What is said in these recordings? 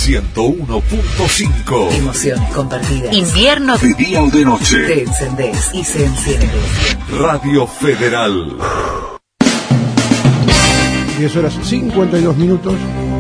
101.5. Emociones compartidas. Invierno de día o de noche. Te encendés y se enciende. Radio Federal. 10:52.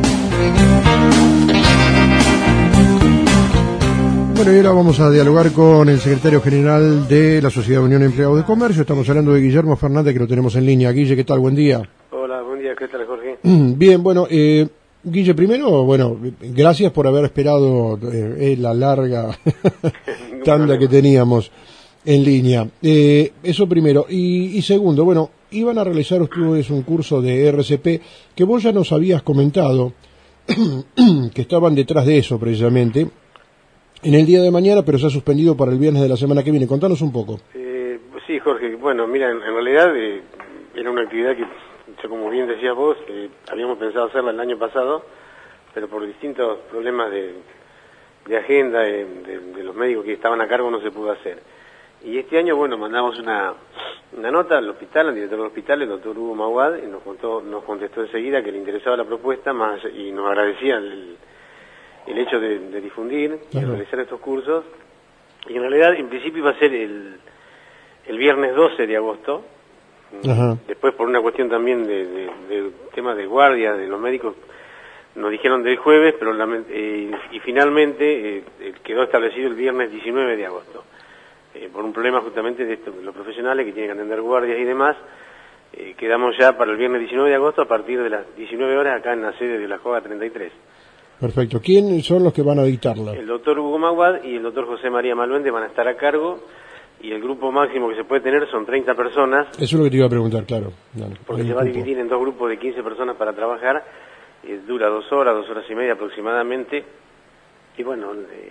Bueno, y ahora vamos a dialogar con el secretario general de la Sociedad Unión de Empleados de Comercio. Estamos hablando de Guillermo Fernández, que lo tenemos en línea. Guille, ¿qué tal? Buen día. Hola, buen día. ¿Qué tal, Jorge? Bien, bueno, Guille, primero, bueno, gracias por haber esperado la larga tanda que teníamos en línea. Eso primero. Y segundo, bueno, iban a realizar ustedes un curso de RCP que vos ya nos habías comentado que estaban detrás de eso precisamente en el día de mañana, pero se ha suspendido para el viernes de la semana que viene. Contanos un poco. Sí, Jorge. Bueno, mira, en realidad era una actividad que, como bien decías vos, habíamos pensado hacerla el año pasado, pero por distintos problemas de agenda de los médicos que estaban a cargo no se pudo hacer. Y este año, bueno, mandamos una nota al hospital, al director del hospital, el doctor Hugo Maguad, y nos contestó enseguida que le interesaba la propuesta y nos agradecía el hecho de difundir y realizar estos cursos. Y en realidad, en principio, iba a ser el viernes 12 de agosto. Ajá. Después, por una cuestión también de temas de guardia de los médicos, nos dijeron del jueves, pero y finalmente quedó establecido el viernes 19 de agosto. Por un problema justamente de los profesionales que tienen que atender guardias y demás, quedamos ya para el viernes 19 de agosto a partir de las 19 horas acá en la sede de la Joga 33. Perfecto. ¿Quiénes son los que van a dictarla? El doctor Hugo Maguad y el doctor José María Malvente van a estar a cargo, y el grupo máximo que se puede tener son 30 personas. Eso es lo que te iba a preguntar, claro. Dale, porque se va a dividir en dos grupos de 15 personas para trabajar, dura 2 horas y media aproximadamente, y bueno,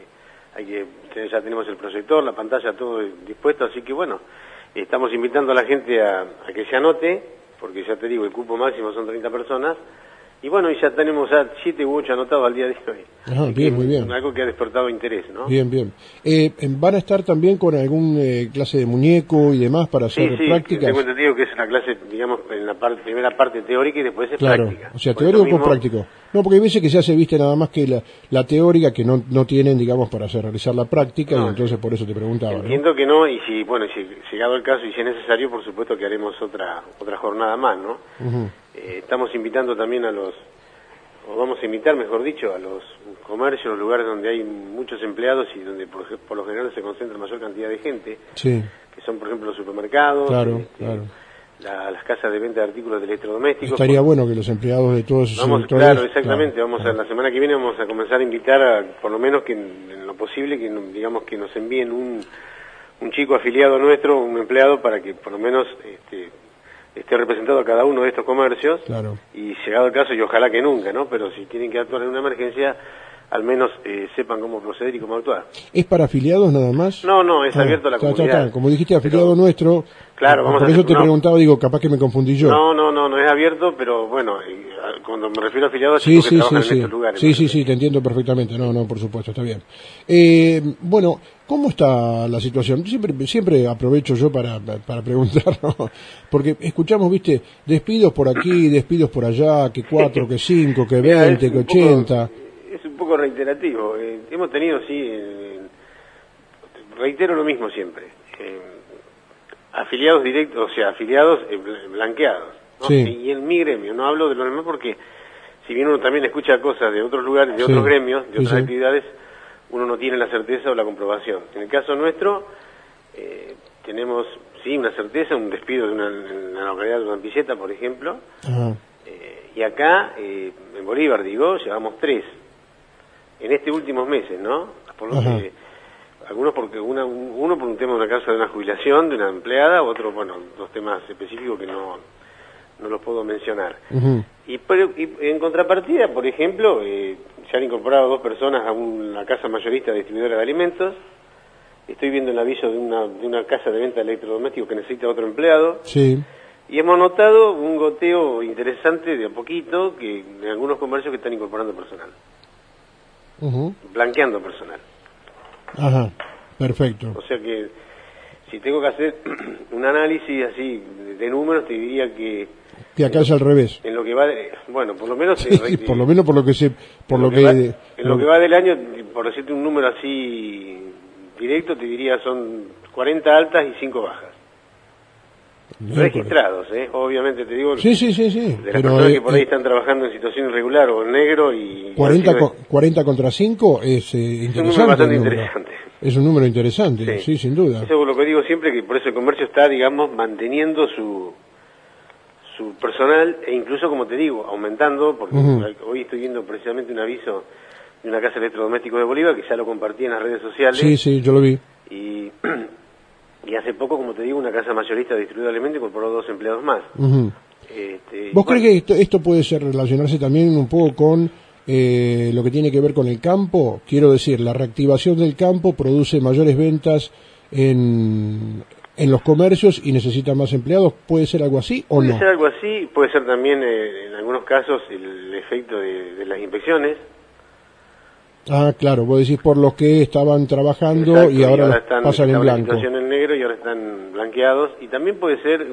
ya tenemos el proyector, la pantalla, todo dispuesto, así que bueno, estamos invitando a la gente a que se anote, porque ya te digo, el cupo máximo son 30 personas, y bueno, y ya tenemos 7 u 8 anotados al día de hoy. Ajá, bien, muy bien. Algo que ha despertado interés, ¿no? Bien, bien. ¿Van a estar también con algún clase de muñeco y demás para hacer prácticas? Sí, tengo entendido que es una clase, digamos, en la primera parte teórica y después es práctica. O sea, teórico con práctico. No, porque hay veces que se hace, viste, nada más que la teórica que no tienen, digamos, para realizar la práctica, y entonces por eso te preguntaba. Entiendo que no, y si llegado el caso y si es necesario, por supuesto que haremos otra jornada más, ¿no? Uh-huh. Estamos invitando también vamos a invitar, mejor dicho, a los comercios, los lugares donde hay muchos empleados y donde por lo general se concentra mayor cantidad de gente, sí, que son, por ejemplo, los supermercados, claro. Las casas de venta de artículos de electrodomésticos. Estaría bueno que los empleados de todos esos sectores... Claro, exactamente. La semana que viene vamos a comenzar a invitar por lo menos que en lo posible, que nos envíen un chico afiliado nuestro, un empleado, para que por lo menos esté representado a cada uno de estos comercios. Claro. Y llegado el caso, y ojalá que nunca, ¿no? Pero si tienen que actuar en una emergencia, al menos sepan cómo proceder y cómo actuar. ¿Es para afiliados nada más? No, es abierto a la comunidad. Como dijiste, afiliado nuestro. Claro, por eso te preguntaba, digo, capaz que me confundí yo. No es abierto, pero bueno, cuando me refiero a afiliados, sí, que trabajan en estos lugares. Sí, te entiendo perfectamente. No, por supuesto, está bien. Bueno, ¿cómo está la situación? Siempre aprovecho yo para preguntar, ¿no? Porque escuchamos, viste, despidos por aquí, despidos por allá, que 4, que 5, que 20, que 80... Es un poco reiterativo. Hemos tenido, reitero lo mismo siempre. Afiliados directos, o sea, afiliados blanqueados, ¿no? Sí. Y en mi gremio, no hablo de lo demás porque, si bien uno también escucha cosas de otros lugares, de otros gremios, de otras actividades, uno no tiene la certeza o la comprobación. En el caso nuestro, tenemos, una certeza, un despido en la localidad de Urampilleta, por ejemplo. Ajá. Y acá, en Bolívar, llevamos 3. En estos últimos meses, ¿no? Por lo que, algunos porque uno por un tema de una causa de una jubilación de una empleada, otro, dos temas específicos que no los puedo mencionar. Uh-huh. Y en contrapartida, por ejemplo, se han incorporado 2 personas a una casa mayorista distribuidora de alimentos. Estoy viendo el aviso de una casa de venta de electrodomésticos que necesita otro empleado. Sí. Y hemos notado un goteo interesante de a poquito en algunos comercios que están incorporando personal. Uh-huh. Blanqueando personal. Ajá, perfecto. O sea que si tengo que hacer un análisis así de números, te diría que acá es al revés. En lo que va por lo menos por lo menos por lo que En lo que va del año, por decirte un número así directo, te diría son 40 altas y 5 bajas. Registrados, obviamente te digo, Sí. de las Pero, personas que por ahí están trabajando en situación irregular o en negro y... 40 contra 5 es interesante. Es un número bastante el número. interesante. Es un número interesante, sí, sin duda. Eso es lo que digo siempre, que por eso el comercio está, digamos, manteniendo su personal e incluso, como te digo, aumentando, porque hoy estoy viendo precisamente un aviso de una casa de electrodomésticos de Bolívar que ya lo compartí en las redes sociales. Sí, yo lo vi. Y hace poco, como te digo, una casa mayorista distribuida de alimentos incorporó 2 empleados más. ¿Vos crees que esto puede relacionarse también un poco con lo que tiene que ver con el campo? Quiero decir, la reactivación del campo produce mayores ventas en los comercios y necesita más empleados. ¿Puede ser algo así o no? Puede ser algo así, puede ser también en algunos casos el efecto de las inspecciones. Ah, claro, vos decís por los que estaban trabajando. Exacto, y ahora están, pasan en blanco. En situación en negro y ahora están blanqueados. Y también puede ser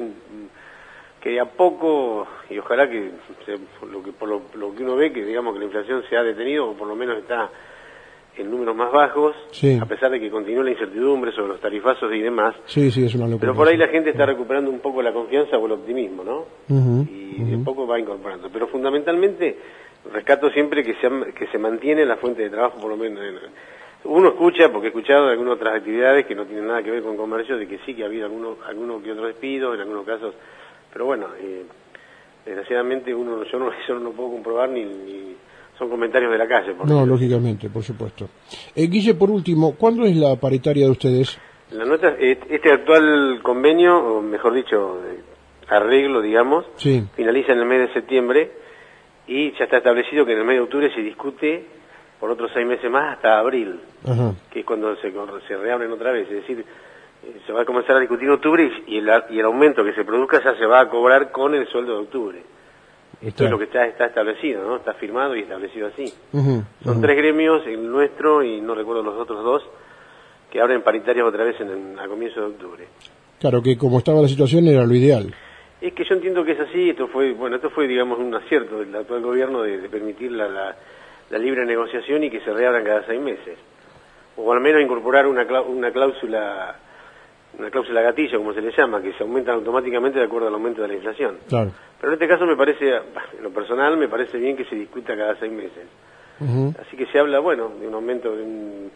que de a poco, y ojalá que por lo que uno ve, que digamos que la inflación se ha detenido o por lo menos está en números más bajos, a pesar de que continúa la incertidumbre sobre los tarifazos y demás. Sí, es una locura. Pero por ahí la gente está recuperando un poco la confianza o el optimismo, ¿no? Y de poco va incorporando. Pero fundamentalmente rescato siempre que se mantiene la fuente de trabajo, por lo menos. Uno escucha, porque he escuchado de algunas otras actividades que no tienen nada que ver con comercio, de que sí que ha habido alguno que otro despido, en algunos casos. Pero bueno, desgraciadamente yo no lo puedo comprobar ni son comentarios de la calle. No, lógicamente, por supuesto. Guille, por último, ¿cuándo es la paritaria de ustedes? La nuestra, este actual convenio, o mejor dicho, arreglo, digamos, finaliza en el mes de septiembre y ya está establecido que en el mes de octubre se discute por otros 6 meses más hasta abril, que es cuando se reabren otra vez. Es decir, se va a comenzar a discutir en octubre y el aumento que se produzca ya se va a cobrar con el sueldo de octubre. Esto es lo que está establecido, ¿no? Está firmado y establecido así. Son 3 gremios, el nuestro y no recuerdo los otros 2, que abren paritarias otra vez a comienzos de octubre. Claro, que como estaba la situación era lo ideal. Es que yo entiendo que es así. Esto fue digamos un acierto del actual gobierno de permitir la libre negociación y que se reabran cada 6 meses. O al menos incorporar una cláusula gatillo, como se le llama, que se aumentan automáticamente de acuerdo al aumento de la inflación. Claro. Pero en este caso en lo personal me parece bien que se discuta cada 6 meses. Así que se habla, de un aumento de un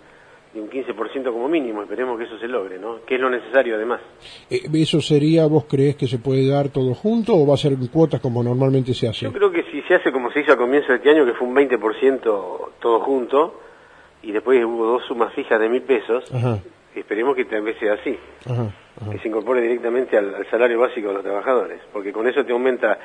15% como mínimo. Esperemos que eso se logre, ¿no? Que es lo necesario además. ¿Eso sería, vos creés que se puede dar todo junto o va a ser en cuotas como normalmente se hace? Yo creo que si se hace como se hizo a comienzo de este año, que fue un 20% todo junto, y después hubo 2 sumas fijas de 1.000 pesos, esperemos que tal vez sea así, que se incorpore directamente al salario básico de los trabajadores, porque con eso te aumenta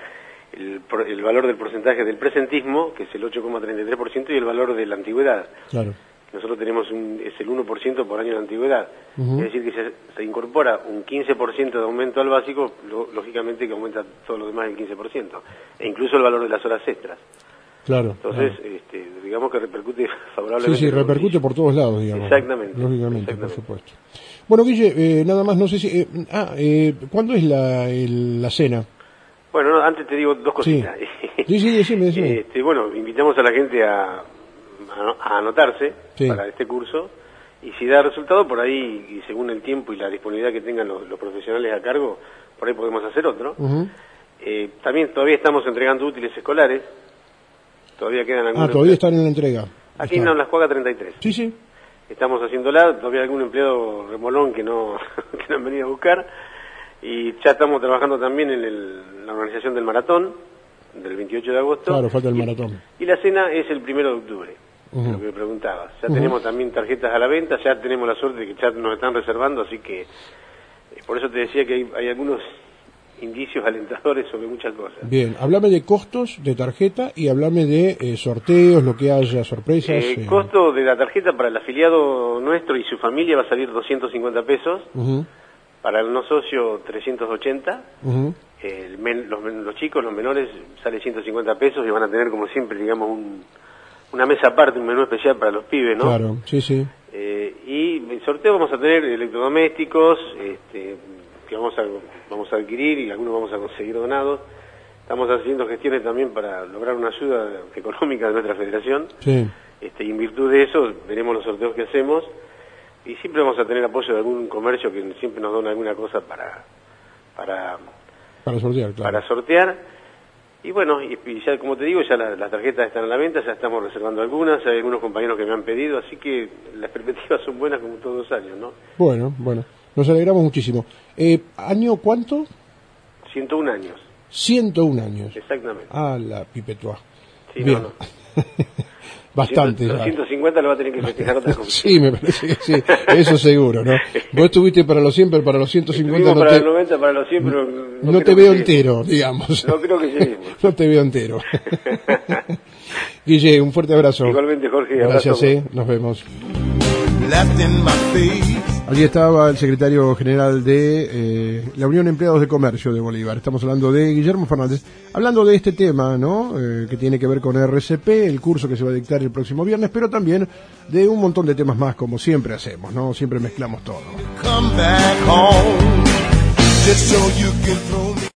el valor del porcentaje del presentismo, que es el 8,33%, y el valor de la antigüedad. Claro. Nosotros tenemos es el 1% por año de antigüedad, es decir que se incorpora un 15% de aumento al básico, lógicamente que aumenta todo lo demás el 15%, e incluso el valor de las horas extras. Claro. Entonces, digamos que repercute favorablemente. Sí, repercute por todos lados, digamos. Exactamente. Lógicamente, por supuesto. Bueno, Guille, nada más, no sé si... ¿cuándo es la cena? Bueno, antes te digo 2 cositas. Sí, decime. Bueno, invitamos a la gente a anotarse para este curso, y si da resultado, por ahí, y según el tiempo y la disponibilidad que tengan los profesionales a cargo, por ahí podemos hacer otro. También todavía estamos entregando útiles escolares. Todavía quedan algunos. Todavía están en la entrega. Aquí en Las Cuagas 33. Sí. Estamos haciéndola, todavía hay algún empleado remolón que no han venido a buscar, y ya estamos trabajando también en la organización del maratón, del 28 de agosto. Claro, falta el maratón. Y la cena es el 1 de octubre, lo que me preguntabas. Ya tenemos también tarjetas a la venta, ya tenemos la suerte de que ya nos están reservando, así que por eso te decía que hay algunos indicios alentadores sobre muchas cosas. Bien, hablame de costos de tarjeta y hablame de sorteos, lo que haya, sorpresas. El costo de la tarjeta para el afiliado nuestro y su familia va a salir 250 pesos, para el no socio 380, los chicos, los menores, sale 150 pesos y van a tener como siempre, digamos, una mesa aparte, un menú especial para los pibes, ¿no? Claro, sí. Y en sorteo vamos a tener electrodomésticos, que vamos a adquirir, y algunos vamos a conseguir donados. Estamos haciendo gestiones también para lograr una ayuda económica de nuestra federación. y en virtud de eso veremos los sorteos que hacemos, y siempre vamos a tener apoyo de algún comercio que siempre nos dona alguna cosa para sortear, claro. Para sortear. Y bueno, y ya como te digo, ya las tarjetas están a la venta, ya estamos reservando algunas, hay algunos compañeros que me han pedido, así que las perspectivas son buenas como todos los años, ¿no? Bueno, nos alegramos muchísimo. ¿Año cuánto? 101 años. 101 años. Exactamente. Ah, la pipetoa. Sí, bien. No. Bastante. Los 150 lo va a tener que festejar otra cosa. Sí, me parece que sí, eso seguro, ¿no? Vos estuviste para los 100, pero para los 150 no para los 90, para los 100, pero no te veo entero, digamos. No creo que lleguemos. No te veo entero. Guille, un fuerte abrazo. Igualmente, Jorge. Gracias, nos vemos. Allí estaba el secretario general de la Unión Empleados de Comercio de Bolívar. Estamos hablando de Guillermo Fernández, hablando de este tema, ¿no? Que tiene que ver con RCP, el curso que se va a dictar el próximo viernes, pero también de un montón de temas más, como siempre hacemos, ¿no? Siempre mezclamos todo.